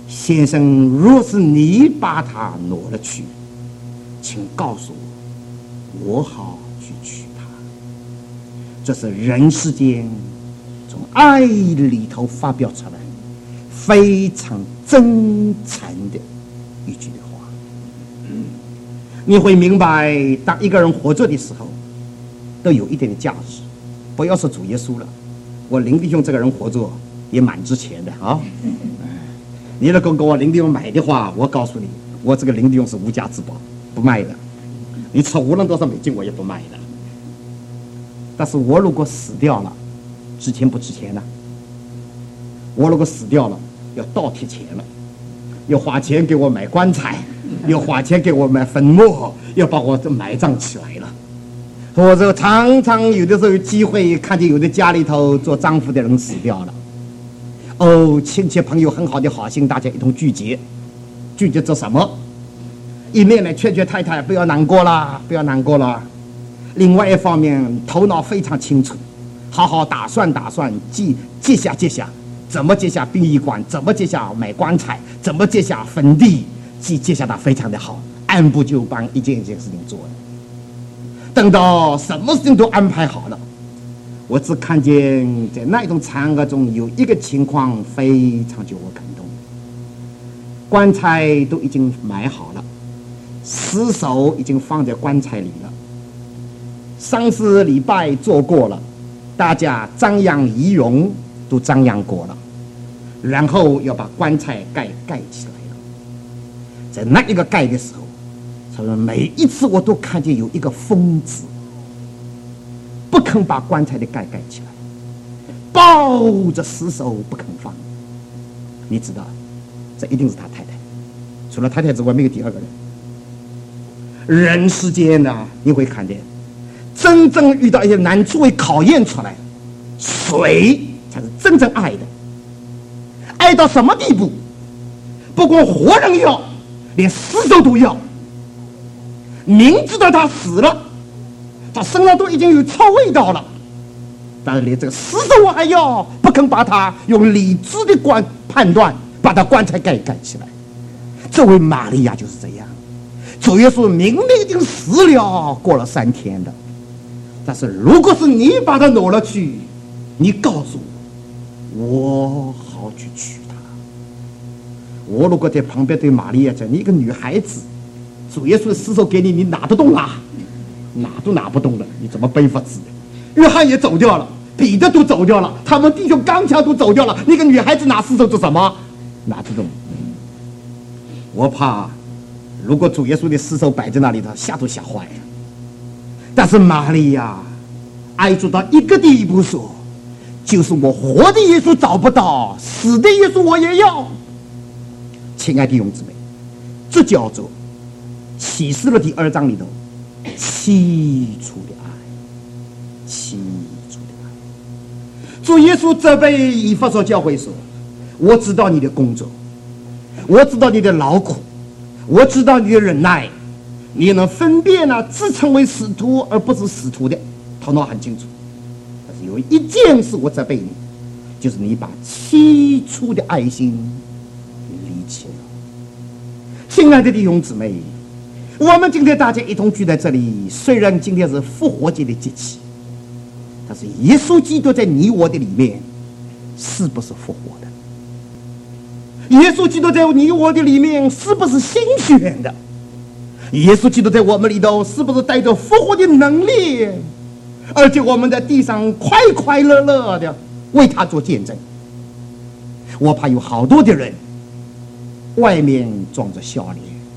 先生，若是你把他挪了去，请告诉我，我好去娶她。这是人世间从爱里头发表出来非常真诚的一句的话。你会明白，当一个人活着的时候都有一定的价值。不要说主耶稣了，我林弟兄这个人活着也蛮值钱的啊！你如果给我林弟兄买的话，我告诉你，我这个林弟兄是无价之宝，不卖的。你出无论多少美金，我也不卖的。但是我如果死掉了，值钱不值钱呢？我如果死掉了，要倒贴钱了，要花钱给我买棺材，要花钱给我买坟墓，要把我埋葬起来了。我这常常有的时候有机会看见有的家里头做丈夫的人死掉了，哦，亲戚朋友很好的好心，大家一同聚集做什么？一面呢劝太太不要难过啦，不要难过了；另外一方面头脑非常清楚，好好打算，记下，怎么接下殡仪馆，怎么接下买棺材，怎么接下坟地，接下的非常的好，按部就班，一件一件事情做了。等到什么事情都安排好了，我只看见在那种场合中有一个情况非常叫我感动。棺材都已经买好了，尸首已经放在棺材里了，丧事礼拜做过了，大家张扬仪容都张扬过了，然后要把棺材盖起来了。在那一个盖的时候，每一次我都看见有一个疯子不肯把棺材的盖起来，抱着尸首不肯放。你知道，这一定是他太太，除了太太之外没有第二个人。人世间呢，你会看见真正遇到一些难处会考验出来，谁才是真正爱的？爱到什么地步？不光活人要，连尸首都要。明知道他死了，他身上都已经有臭味道了，但是连这个尸首我还要，不肯把他用理智的判断把他棺材盖起来。这位玛利亚就是这样，主耶稣明明已经死了，过了3天了，但是如果是你把他挪了去，你告诉我，我好去娶她。我如果在旁边对玛利亚讲，你一个女孩子，主耶稣的尸首给你，你拿得动啊？拿都拿不动了，你怎么背法子？约翰也走掉了，彼得都走掉了，他们弟兄刚强都走掉了，那个女孩子拿尸首做什么？拿得动？我怕，如果主耶稣的尸首摆在那里，他吓都吓坏了。但是玛利亚爱主到一个地步说，就是我活的耶稣找不到，死的耶稣我也要。亲爱的弟兄姊妹，这叫做启示录第2章里头起初的爱。起初的爱，主耶稣责备以弗所教会说，我知道你的工作，我知道你的劳苦，我知道你的忍耐，你能分辨自称为使徒而不是使徒的，头脑很清楚。但是有一件事我责备你，就是你把起初的爱心离弃了。亲爱的弟兄姊妹，我们今天大家一同聚在这里，虽然今天是复活节的节气，但是耶稣基督在你我的里面是不是复活的？耶稣基督在你我的里面是不是新选的？耶稣基督在我们里头是不是带着复活的能力？而且我们在地上快快乐乐的为他做见证。我怕有好多的人外面装着笑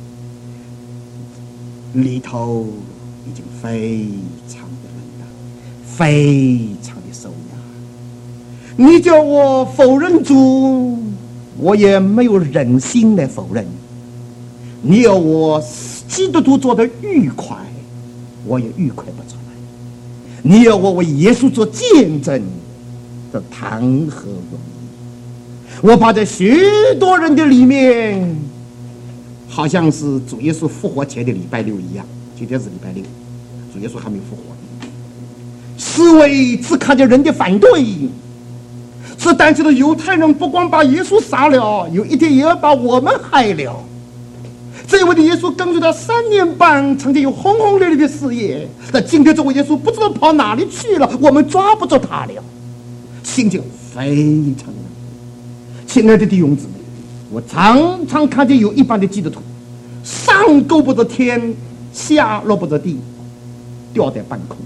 脸，里头已经非常的冷淡，非常的受压。你叫我否认主，我也没有忍心来否认；你要我基督徒做的愉快，我也愉快不出来；你要我为耶稣做见证，这谈何容易？我怕在许多人的里面，好像是主耶稣复活前的礼拜六一样。今天是礼拜六，主耶稣还没有复活，思维只看见人的反对， 是担心的犹太人不光把耶稣杀了，有一天也要把我们害了。这一位的耶稣跟随他3年半，曾经有轰轰烈烈的事业，但今天这位耶稣不知道跑哪里去了，我们抓不住他了，心情非常难。亲爱的弟兄姊妹，我常常看见有一般的基督徒，上够不得天，下落不得地，掉在半空。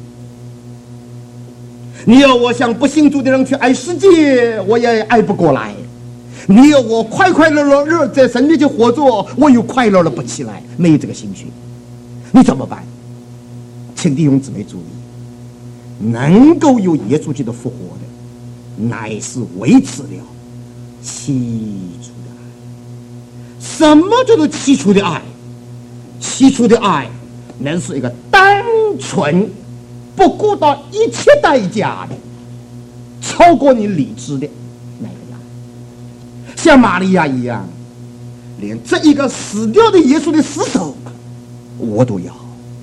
你要我像不信主的人去爱世界，我也爱不过来。你要我快快乐乐在神面前活着，我又快乐了不起来，没有这个心血，你怎么办？请弟兄姊妹注意，能够有耶稣基督复活的，乃是维持了起初的爱。什么叫做起初的爱？起初的爱能是一个单纯不顾到一切代价的，超过你理智的那个爱，像玛利亚一样，连这一个死掉的耶稣的尸首我都要。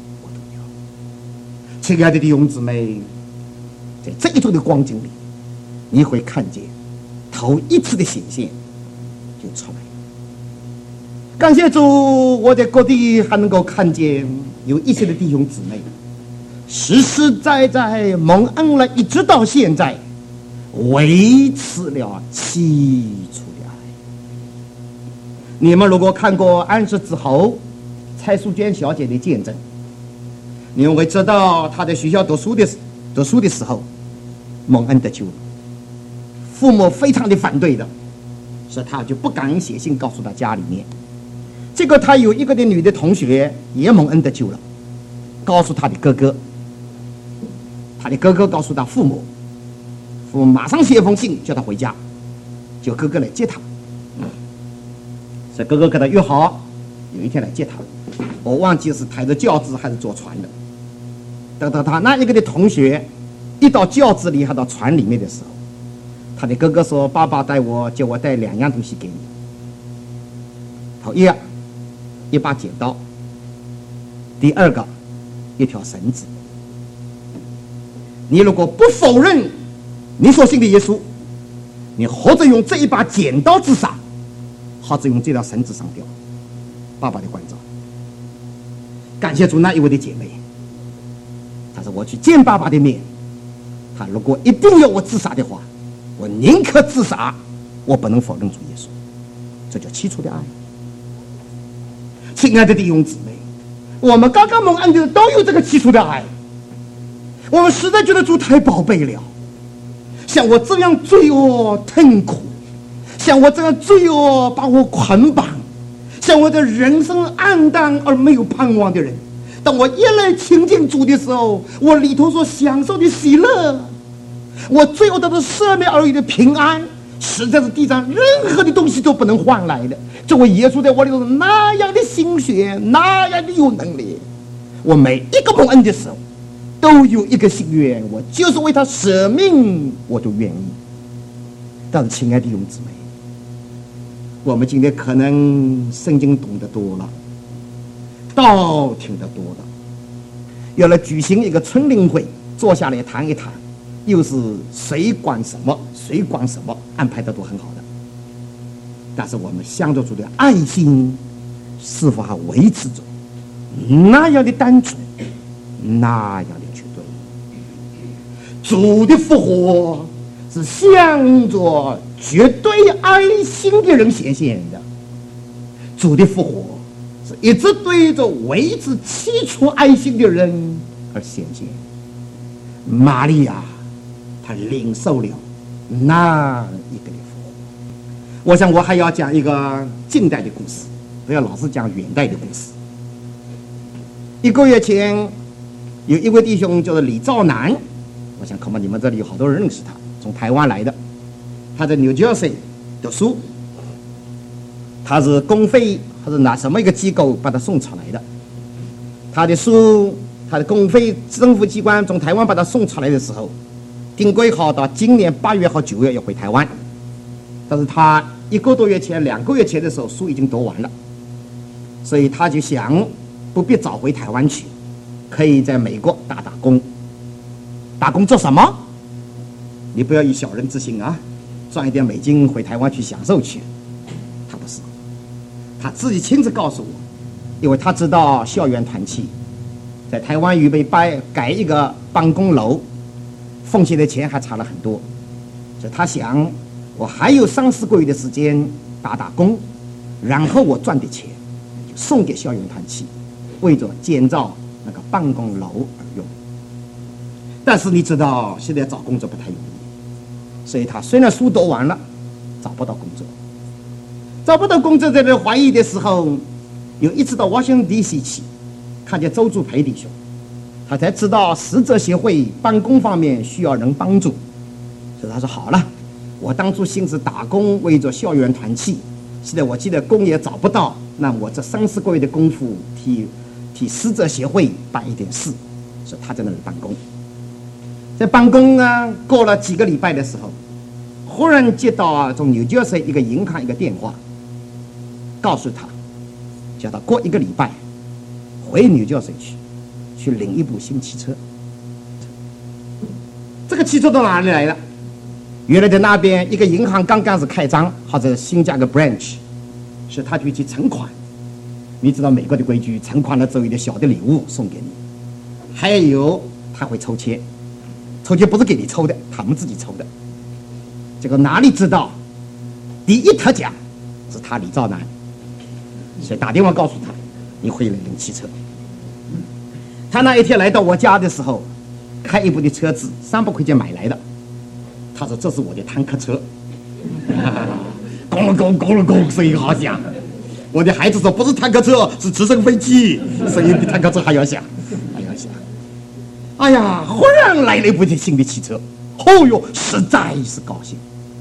亲爱的弟兄姊妹，在这一种的光景里，你会看见头一次的显现就出来了。感谢主，我在各地还能够看见有一些的弟兄姊妹实实在在蒙恩了，一直到现在维持了起初的爱。你们如果看过安息之后蔡淑娟小姐的见证，你们会知道她在学校读书的时候蒙恩得救了，父母非常的反对的，所以她就不敢写信告诉她家里面。结果她有一个的女的同学也蒙恩得救了，告诉她的哥哥，他的哥哥告诉他父母，父母马上写封信叫他回家，叫哥哥来接他。所以哥哥跟他约好有一天来接他，我忘记是抬着轿子还是坐船的。等到他那一个的同学一到轿子里还到船里面的时候，他的哥哥说：“爸爸叫我带2样东西给你。头一样一把剪刀，第二个一条绳子。你如果不否认你所信的耶稣，你或者用这一把剪刀自杀，或者用这条绳子上吊。爸爸的关照。”感谢主那一位的姐妹，她说我去见爸爸的面，他如果一定要我自杀的话，我宁可自杀，我不能否认主耶稣。这叫起初的爱。亲爱的弟兄姊妹，我们刚刚蒙恩的都有这个起初的爱，我们实在觉得主太宝贝了。像我这样罪恶痛苦，像我这样罪恶把我捆绑，像我的人生暗淡而没有盼望的人，当我一来亲近主的时候，我里头所享受的喜乐，我罪恶得到赦免而有的平安，实在是地上任何的东西都不能换来的。这位耶稣在我里头是那样的心血，那样的有能力。我每一个蒙恩的时候都有一个心愿，我就是为他舍命，我都愿意。但是亲爱的弟兄姊妹，我们今天可能圣经懂得多了，道听得多了，要来举行一个春灵会，坐下来谈一谈，又是谁管什么谁管什么，安排的都很好的。但是我们向着主的爱心是否还维持着那样的单纯，那样的绝对？主的复活是向着绝对爱心的人显现的，主的复活是一直对着维持起初爱心的人而显现。玛利亚她领受了那一个的复活。我想我还要讲一个近代的故事，不要老是讲远代的故事。1个月前有一位弟兄叫做李兆南，我想恐怕你们这里有好多人认识他，从台湾来的，他在 New Jersey 读书，他是公费还是拿什么一个机构把他送出来的。他的书，他的公费政府机关从台湾把他送出来的时候，定规好到今年8月和9月要回台湾，但是他1个多月前2个月前的时候书已经读完了，所以他就想不必早回台湾去，可以在美国打工。打工做什么？你不要以小人之心啊！ 赚一点美金回台湾去享受去。他不是，他自己亲自告诉我，因为他知道校园团契在台湾预备改一个办公楼，奉献的钱还差了很多，所以他想我还有3-4个月的时间打工，然后我赚的钱就送给校园团契，为着建造那个办公楼而用。但是你知道现在找工作不太容易，所以他虽然书读完了，找不到工作。找不到工作，在这怀疑的时候，有一次到华盛顿 DC 去，看见周祝培弟兄，他才知道死者协会办公方面需要人帮助，所以他说好了，我当初心思打工为着校园团契，现在我记得工也找不到，那我这3-4个月的功夫替死者协会办一点事，所以他在那里办公。在办公啊，过了几个礼拜的时候，忽然接到从纽约市一个银行一个电话，告诉他叫他过1个礼拜回纽约市去领一部新汽车。这个汽车到哪里来的？原来在那边一个银行刚刚是开张，或者新加个 branch， 是他去存款。你知道美国的规矩，存款了之后有点小的礼物送给你，还有他会抽签，抽签不是给你抽的，他们自己抽的。这个哪里知道第一得奖是他李兆南，所以打电话告诉他你会领汽车。他那一天来到我家的时候，开一部的车子300块钱买来的，他说这是我的坦克车，咣了咣咣了咣，声音好响。我的孩子说不是坦克车，是直升飞机，声音比坦克车还要响，还要响。哎呀，忽然来了一部新的汽车，哦哟，实在是高兴。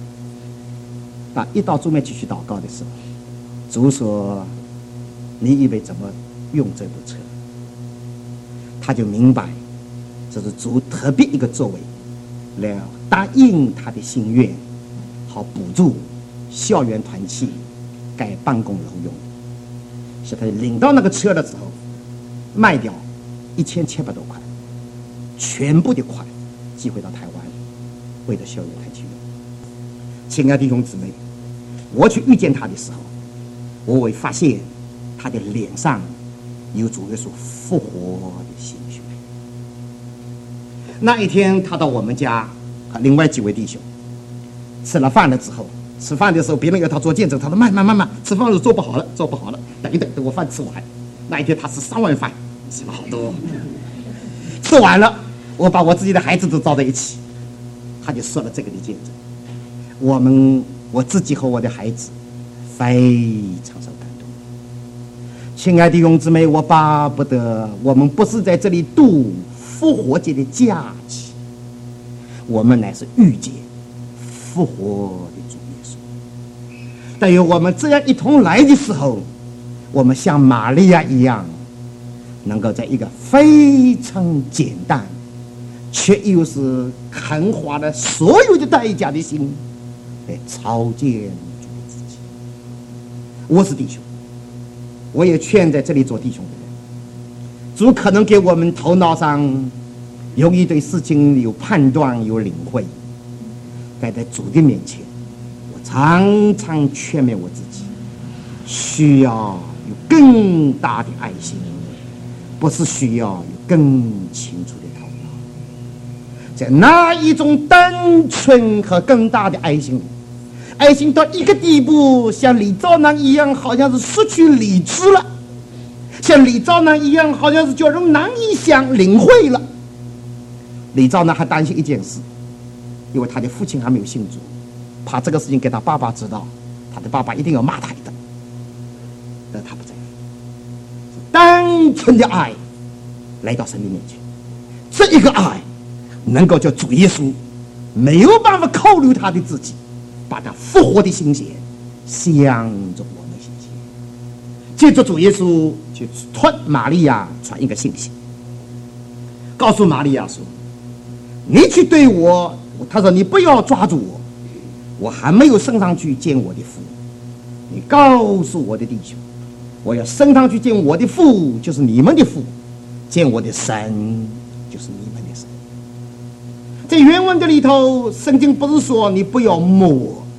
一到主面继续祷告的时候，主说你以为怎么用这部车？他就明白这是主特别一个作为，来答应他的心愿，好补助校园团契盖办公楼用。是他领到那个车的时候，卖掉1700多块，全部的款寄回到台湾，为了校园团契用。亲爱的弟兄姊妹，我去遇见他的时候，我会发现他的脸上有主耶稣复活的心血。那一天他到我们家和另外几位弟兄吃了饭了之后，吃饭的时候别人要他做见证，他说慢，吃饭的时候做不好了，等一等我饭吃完。那一天他吃3碗饭，吃了好多。吃完了，我把我自己的孩子都招在一起，他就说了这个的见证。我自己和我的孩子非常受感动。亲爱的弟兄姊妹，我巴不得我们不是在这里度复活节的假期，我们乃是遇见复活的主耶稣。但有我们这样一同来的时候，我们像玛利亚一样，能够在一个非常简单却又是肯花了所有的代价的心来朝见主自己。我是弟兄，我也劝在这里做弟兄的人，主可能给我们头脑上容易对事情有判断有领会，但在主的面前，我常常劝勉我自己，需要有更大的爱心，不是需要有更清楚的头脑。在那一种单纯和更大的爱心里，爱心到一个地步，像李兆南一样，好像是失去理智了；像李兆南一样，好像是叫人难以领会了。李兆南还担心一件事，因为他的父亲还没有信主，怕这个事情给他爸爸知道，他的爸爸一定要骂他的。但他不在乎，单纯的爱来到神的面前，这一个爱能够叫主耶稣没有办法扣留他的自己，把他复活的心血向着我们心血。接着主耶稣就托玛利亚传一个信息，告诉玛利亚说，你去对我，他说你不要抓住我，我还没有升上去见我的父，你告诉我的弟兄，我要升上去见我的父，就是你们的父，见我的神，就是你们的神。在原文的里头，圣经不是说你不要摸，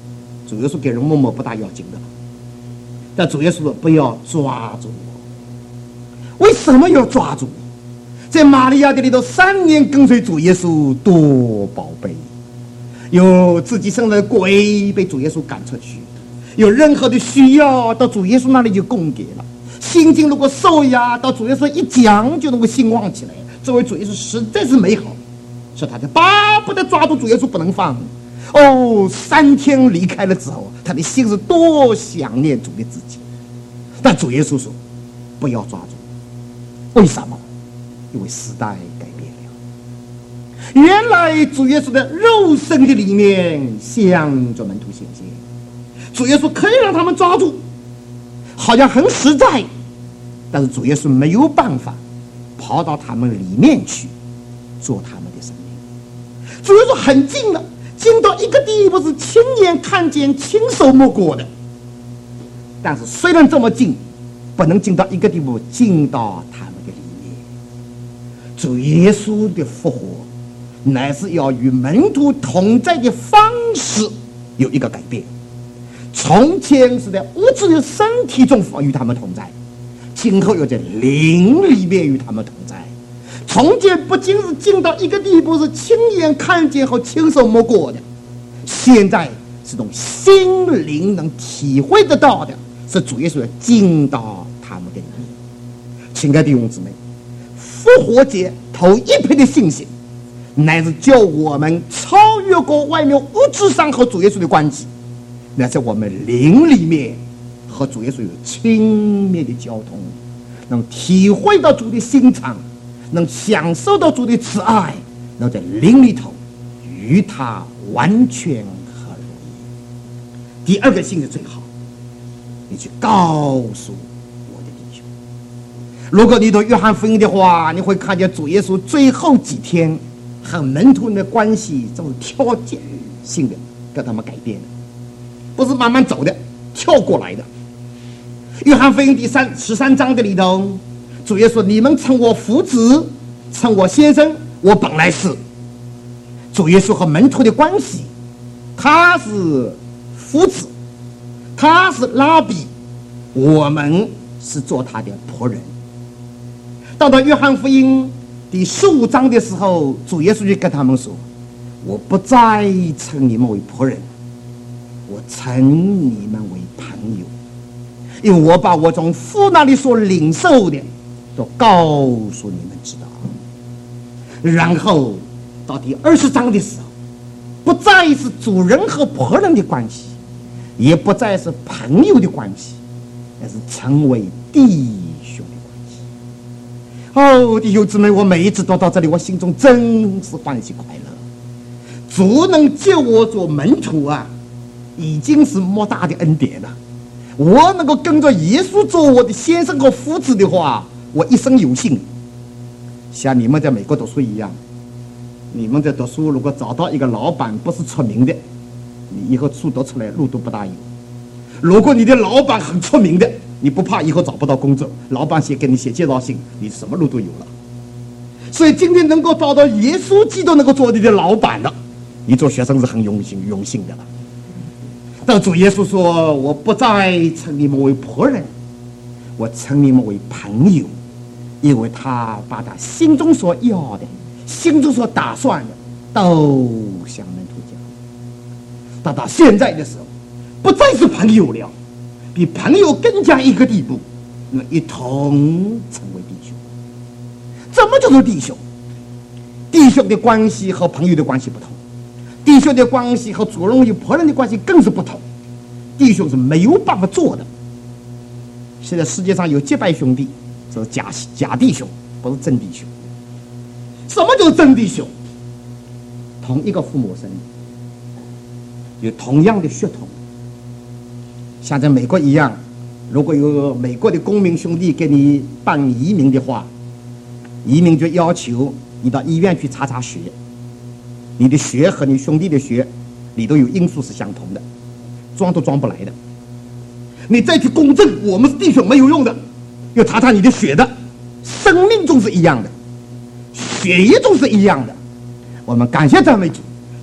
主耶稣给人默默不大要紧的，但主耶稣说不要抓住我。为什么要抓住我？在玛利亚的里头3年跟随主耶稣多宝贝，有自己生的鬼被主耶稣赶出去，有任何的需要到主耶稣那里就供给了，心经如果受压到主耶稣一讲就能够兴旺起来，这位主耶稣实在是美好，所以他就巴不得抓住主耶稣不能放。3天离开了之后，他的心是多想念主的自己。但主耶稣说不要抓住，为什么？因为时代改变了。原来主耶稣的肉身的里面向着门徒显现，主耶稣可以让他们抓住，好像很实在，但是主耶稣没有办法跑到他们里面去做他们的生命。主耶稣很近了，近到一个地步是亲眼看见亲手摸过的，但是虽然这么近，不能近到一个地步，近到他们的里面。主耶稣的复活乃是要与门徒同在的方式有一个改变。从前是在物质的身体中与他们同在，今后又在灵里面与他们同在。从前不仅是近到一个地步是亲眼看见和亲手摸过的，现在是从心灵能体会得到的，是主耶稣要进到他们的里面。亲爱的弟兄姊妹，复活节头一批的信息乃是叫我们超越过外面物质上和主耶稣的关系，乃在我们灵里面和主耶稣有亲密的交通，能体会到主的心肠，能享受到主的慈爱，能在灵里头与他完全合一。第二个信息最好，你去告诉我的弟兄。如果你读约翰福音的话，你会看见主耶稣最后几天和门徒的关系这种条件性的跟他们改变的，不是慢慢走的，跳过来的。约翰福音第13章的里头，主耶稣说：“你们称我夫子，称我先生，我本来是。”主耶稣和门徒的关系，他是夫子，他是拉比，我们是做他的仆人。到约翰福音第15章的时候，主耶稣就跟他们说：“我不再称你们为仆人，我称你们为朋友，因为我把我从父那里所领受的都告诉你们知道。”然后到第20章的时候，不再是主人和仆人的关系，也不再是朋友的关系，而是成为弟兄的关系。弟兄姊妹，我每一次都到这里，我心中真是欢喜快乐。主能救我做门徒啊，已经是莫大的恩典了。我能够跟着耶稣做我的先生和夫子的话，我一生有幸。像你们在美国读书一样，你们在读书如果找到一个老板不是出名的，你以后书读出来路都不大有。如果你的老板很出名的，你不怕以后找不到工作，老板给你写介绍信，你什么路都有了。所以今天能够找到耶稣基督能够做你的老板了，你做学生是很荣幸的了。但主耶稣说：“我不再称你们为仆人，我称你们为朋友，因为他把他心中所要的、心中所打算的都向门徒讲。到现在的时候，不再是朋友了，比朋友更加一个地步，那么一同成为弟兄。怎么叫做弟兄？弟兄的关系和朋友的关系不同，弟兄的关系和主人与仆人的关系更是不同。弟兄是没有办法做的。现在世界上有结拜兄弟，这是假弟兄，不是真弟兄。什么叫真弟兄？同一个父母生，有同样的血统，像在美国一样，如果有美国的公民兄弟给你办移民的话，移民就要求你到医院去查血，你的血和你兄弟的血里头有因素是相同的，装都装不来的。你再去公证我们是弟兄没有用的，要查你的血的，生命中是一样的，血液中是一样的。我们感谢赞美主，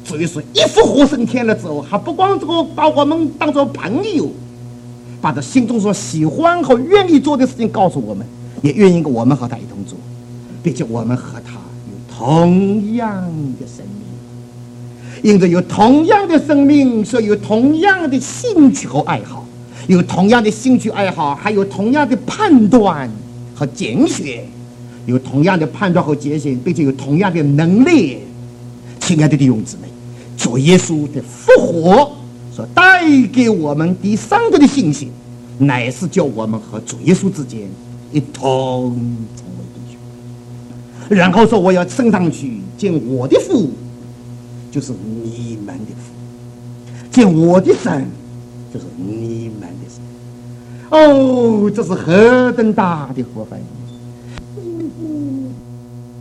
主耶稣一复活升天了之后，还不光这个把我们当作朋友，把他心中所喜欢和愿意做的事情告诉我们，也愿意我们和他一同做，并且我们和他有同样的生命，因着有同样的生命，所以有同样的兴趣和爱好，有同样的兴趣爱好，还有同样的判断和拣选，有同样的判断和拣选，并且有同样的能力。亲爱的弟兄姊妹，主耶稣的复活所带给我们第三个的信心，乃是叫我们和主耶稣之间一同成为弟兄。然后说我要升上去见我的父，就是你们的父；见我的神，就是你们的神。哦，这是何等大的福分！